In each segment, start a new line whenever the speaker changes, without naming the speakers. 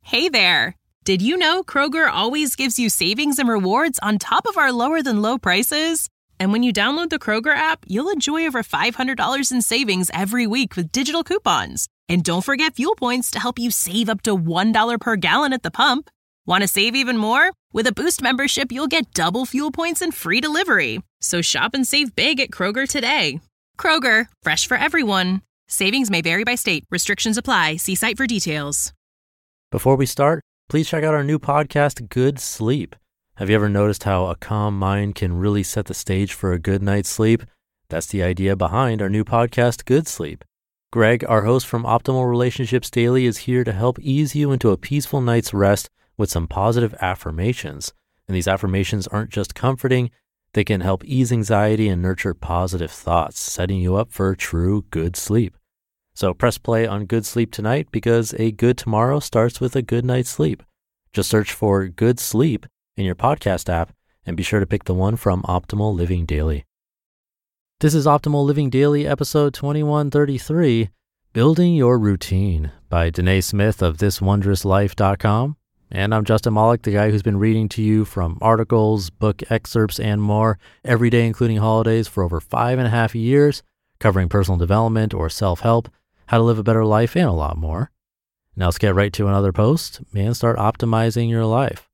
Hey there! Did you know Kroger always gives you savings and rewards on top of our lower-than-low prices? And when you download the Kroger app, you'll enjoy over $500 in savings every week with digital coupons. And don't forget fuel points to help you save up to $1 per gallon at the pump. Want to save even more? With a Boost membership, you'll get double fuel points and free delivery. So shop and save big at Kroger today. Kroger, fresh for everyone. Savings may vary by state. Restrictions apply. See site for details.
Before we start, please check out our new podcast, Good Sleep. Have you ever noticed how a calm mind can really set the stage for a good night's sleep? That's the idea behind our new podcast, Good Sleep. Greg, our host from Optimal Relationships Daily, is here to help ease you into a peaceful night's rest with some positive affirmations. And these affirmations aren't just comforting, they can help ease anxiety and nurture positive thoughts, setting you up for true good sleep. So press play on Good Sleep tonight because a good tomorrow starts with a good night's sleep. Just search for Good Sleep in your podcast app and be sure to pick the one from Optimal Living Daily. This is Optimal Living Daily, episode 2133, Building Your Routine by Danae Smith of thiswondrouslife.com. And I'm Justin Malik, the guy who's been reading to you from articles, book excerpts, and more every day, including holidays, for over 5.5 years, covering personal development or self-help, how to live a better life, and a lot more. Now let's get right to another post and start optimizing your life.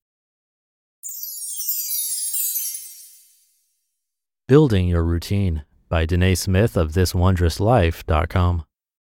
Building Your Routine by Danae Smith of thiswondrouslife.com.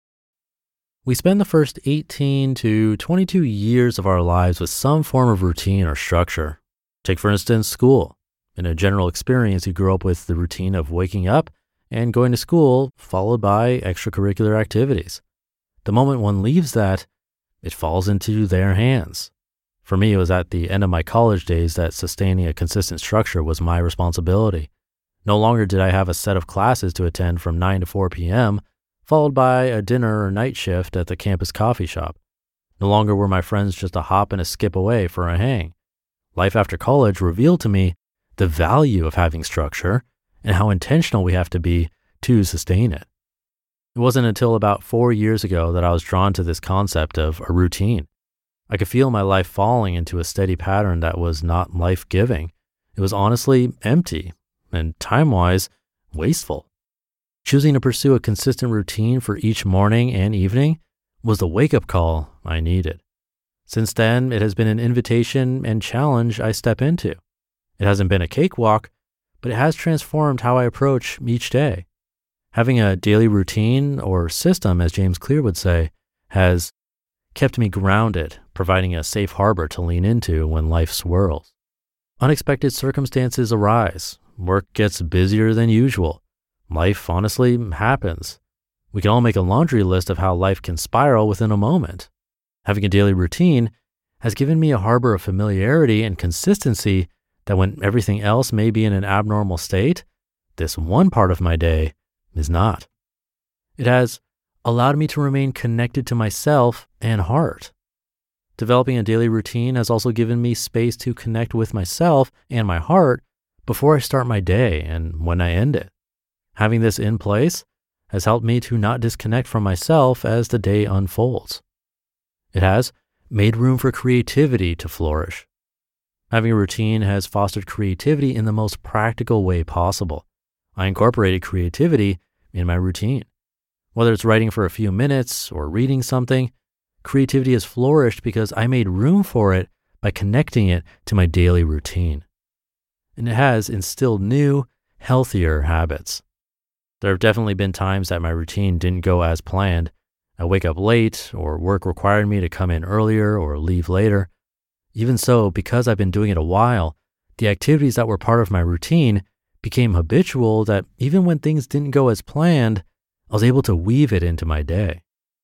We spend the first 18 to 22 years of our lives with some form of routine or structure. Take, for instance, school. In a general experience, you grow up with the routine of waking up and going to school, followed by extracurricular activities. The moment one leaves that, it falls into their hands. For me, it was at the end of my college days that sustaining a consistent structure was my responsibility. No longer did I have a set of classes to attend from 9 to 4 p.m., followed by a dinner or night shift at the campus coffee shop. No longer were my friends just a hop and a skip away for a hang. Life after college revealed to me the value of having structure and how intentional we have to be to sustain it. It wasn't until about 4 years ago that I was drawn to this concept of a routine. I could feel my life falling into a steady pattern that was not life-giving. It was honestly empty and time-wise wasteful. Choosing to pursue a consistent routine for each morning and evening was the wake-up call I needed. Since then, it has been an invitation and challenge I step into. It hasn't been a cakewalk, but it has transformed how I approach each day. Having a daily routine or system, as James Clear would say, has kept me grounded, providing a safe harbor to lean into when life swirls. Unexpected circumstances arise. Work gets busier than usual. Life honestly happens. We can all make a laundry list of how life can spiral within a moment. Having a daily routine has given me a harbor of familiarity and consistency that when everything else may be in an abnormal state, this one part of my day is not. It has allowed me to remain connected to myself and heart. Developing a daily routine has also given me space to connect with myself and my heart before I start my day and when I end it. Having this in place has helped me to not disconnect from myself as the day unfolds. It has made room for creativity to flourish. Having a routine has fostered creativity in the most practical way possible. I incorporated creativity in my routine. Whether it's writing for a few minutes or reading something, creativity has flourished because I made room for it by connecting it to my daily routine. And it has instilled new, healthier habits. There have definitely been times that my routine didn't go as planned. I wake up late, or work required me to come in earlier or leave later. Even so, because I've been doing it a while, the activities that were part of my routine became habitual that even when things didn't go as planned, I was able to weave it into my day.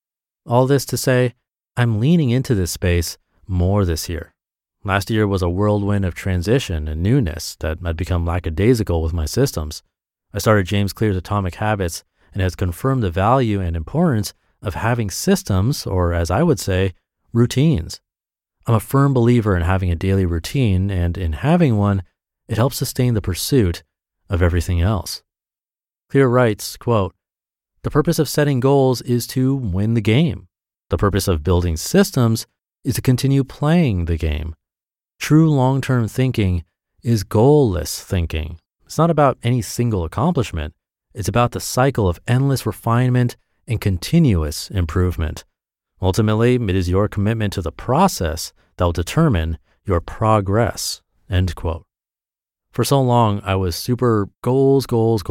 All this to say, I'm leaning into this space more this year. Last year was a whirlwind of transition and newness that had become lackadaisical with my systems. I started James Clear's Atomic Habits and has confirmed the value and importance of having systems, or as I would say, routines. I'm a firm believer in having a daily routine, and in having one, it helps sustain the pursuit of everything else. Clear writes, quote, "The purpose of setting goals is to win the game. The purpose of building systems is to continue playing the game. True long-term thinking is goalless thinking. It's not about any single accomplishment. It's about the cycle of endless refinement and continuous improvement. Ultimately, it is your commitment to the process that will determine your progress. End quote. For so long, I was super goals,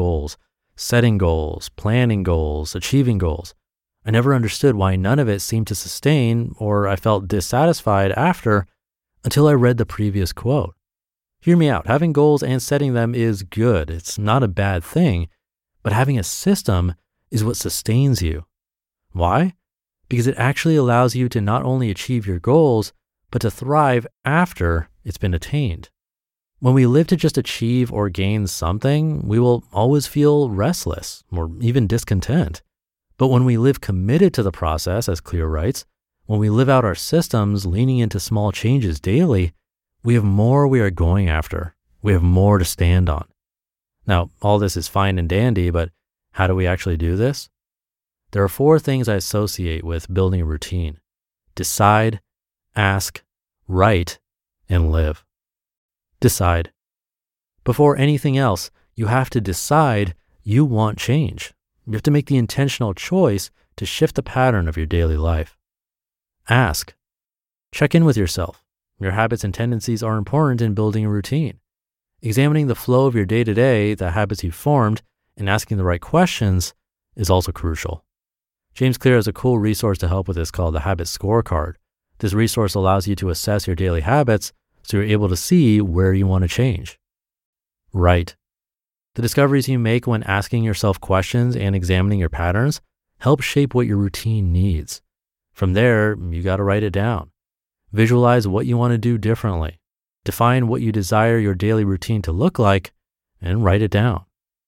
setting goals, planning goals, achieving goals. I never understood why none of it seemed to sustain, or I felt dissatisfied after, until I read the previous quote. Hear me out. Having goals and setting them is good. It's not a bad thing, but having a system is what sustains you. Why? Because it actually allows you to not only achieve your goals, but to thrive after it's been attained. When we live to just achieve or gain something, we will always feel restless or even discontent. But when we live committed to the process, as Clear writes, when we live out our systems, leaning into small changes daily, we have more we are going after. We have more to stand on. Now, all this is fine and dandy, but how do we actually do this? There are 4 things I associate with building a routine: decide, ask, write, and live. Decide. Before anything else, you have to decide you want change. You have to make the intentional choice to shift the pattern of your daily life. Ask. Check in with yourself. Your habits and tendencies are important in building a routine. Examining the flow of your day-to-day, the habits you've formed, and asking the right questions is also crucial. James Clear has a cool resource to help with this called the Habit Scorecard. This resource allows you to assess your daily habits so you're able to see where you want to change. Write. The discoveries you make when asking yourself questions and examining your patterns help shape what your routine needs. From there, you got to write it down. Visualize what you want to do differently. Define what you desire your daily routine to look like, and write it down.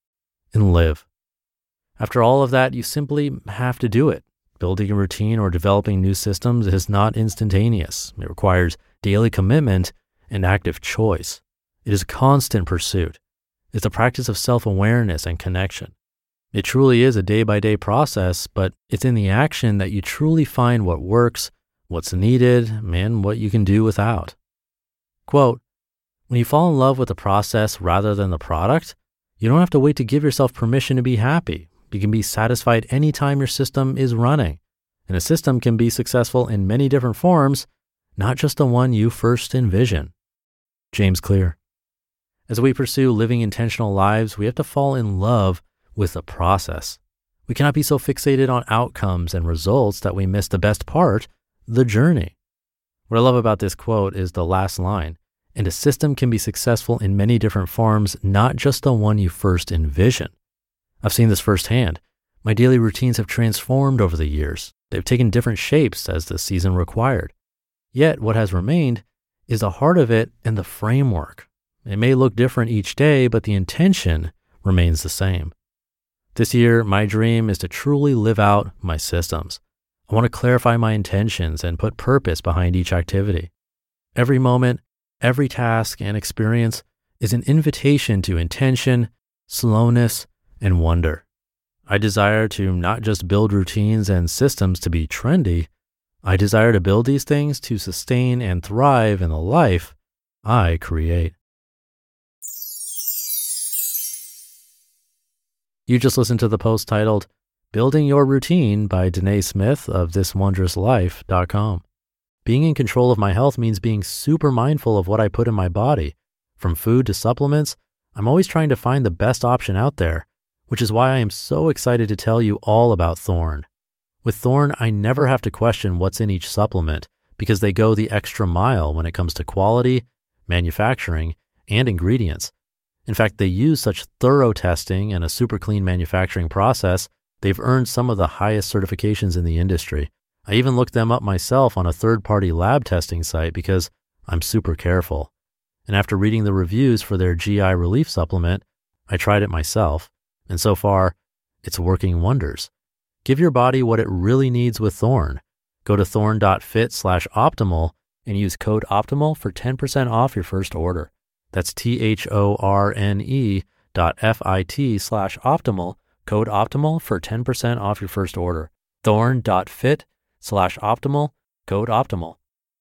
And live. After all of that, you simply have to do it. Building a routine or developing new systems is not instantaneous. It requires daily commitment and active choice. It is a constant pursuit. It's a practice of self-awareness and connection. It truly is a day-by-day process, but it's in the action that you truly find what works, what's needed, and what you can do without. Quote, when you fall in love with the process rather than the product, you don't have to wait to give yourself permission to be happy. You can be satisfied anytime your system is running. And a system can be successful in many different forms, not just the one you first envision. James Clear. As we pursue living intentional lives, we have to fall in love with the process. We cannot be so fixated on outcomes and results that we miss the best part, the journey. What I love about this quote is the last line, and a system can be successful in many different forms, not just the one you first envision. I've seen this firsthand. My daily routines have transformed over the years. They've taken different shapes as the season required. Yet what has remained is the heart of it and the framework. It may look different each day, but the intention remains the same. This year, my dream is to truly live out my systems. I want to clarify my intentions and put purpose behind each activity. Every moment, every task and experience is an invitation to intention, slowness, and wonder. I desire to not just build routines and systems to be trendy. I desire to build these things to sustain and thrive in the life I create. You just listened to the post titled, Building Your Routine by Danae Smith of thiswondrouslife.com. Being in control of my health means being super mindful of what I put in my body. From food to supplements, I'm always trying to find the best option out there, which is why I am so excited to tell you all about Thorne. With Thorne, I never have to question what's in each supplement because they go the extra mile when it comes to quality, manufacturing, and ingredients. In fact, they use such thorough testing and a super clean manufacturing process, they've earned some of the highest certifications in the industry. I even looked them up myself on a third-party lab testing site because I'm super careful. And after reading the reviews for their GI relief supplement, I tried it myself. And so far, it's working wonders. Give your body what it really needs with Thorne. Go to thorne.fit/optimal and use code OPTIMAL for 10% off your first order. That's THORNE.FIT/optimal, code OPTIMAL for 10% off your first order. Thorne.fit/optimal, code OPTIMAL.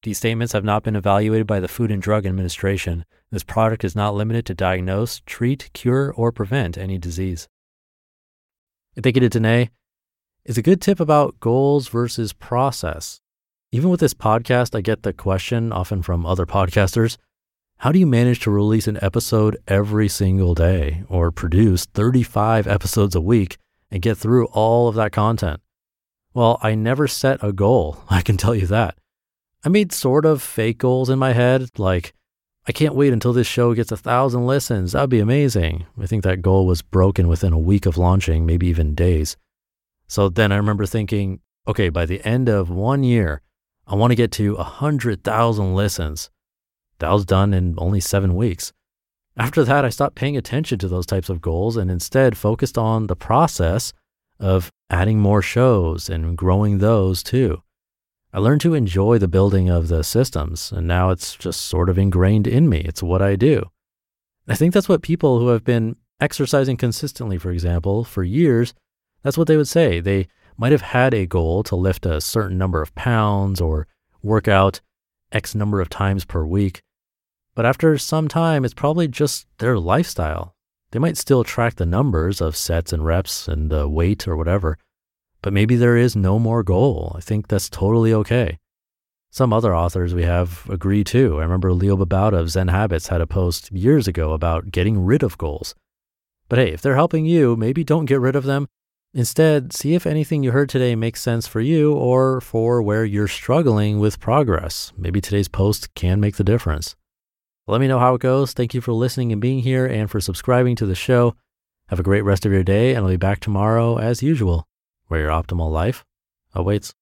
These statements have not been evaluated by the Food and Drug Administration. This product is not limited to diagnose, treat, cure, or prevent any disease. I think it is Danae. It's a good tip about goals versus process. Even with this podcast, I get the question, often from other podcasters, how do you manage to release an episode every single day or produce 35 episodes a week and get through all of that content? Well, I never set a goal, I can tell you that. I made sort of fake goals in my head, like, I can't wait until this show gets 1,000 listens. That'd be amazing. I think that goal was broken within a week of launching, maybe even days. So then I remember thinking, okay, by the end of 1 year, I want to get to 100,000 listens. That was done in only 7 weeks. After that, I stopped paying attention to those types of goals and instead focused on the process of adding more shows and growing those too. I learned to enjoy the building of the systems, and now it's just sort of ingrained in me. It's what I do. I think that's what people who have been exercising consistently, for example, for years, that's what they would say. They might have had a goal to lift a certain number of pounds or work out X number of times per week. But after some time, it's probably just their lifestyle. They might still track the numbers of sets and reps and the weight or whatever, but maybe there is no more goal. I think that's totally okay. Some other authors we have agree too. I remember Leo Babauta of Zen Habits had a post years ago about getting rid of goals. But hey, if they're helping you, maybe don't get rid of them. Instead, see if anything you heard today makes sense for you or for where you're struggling with progress. Maybe today's post can make the difference. Let me know how it goes. Thank you for listening and being here and for subscribing to the show. Have a great rest of your day, and I'll be back tomorrow as usual, where your optimal life awaits.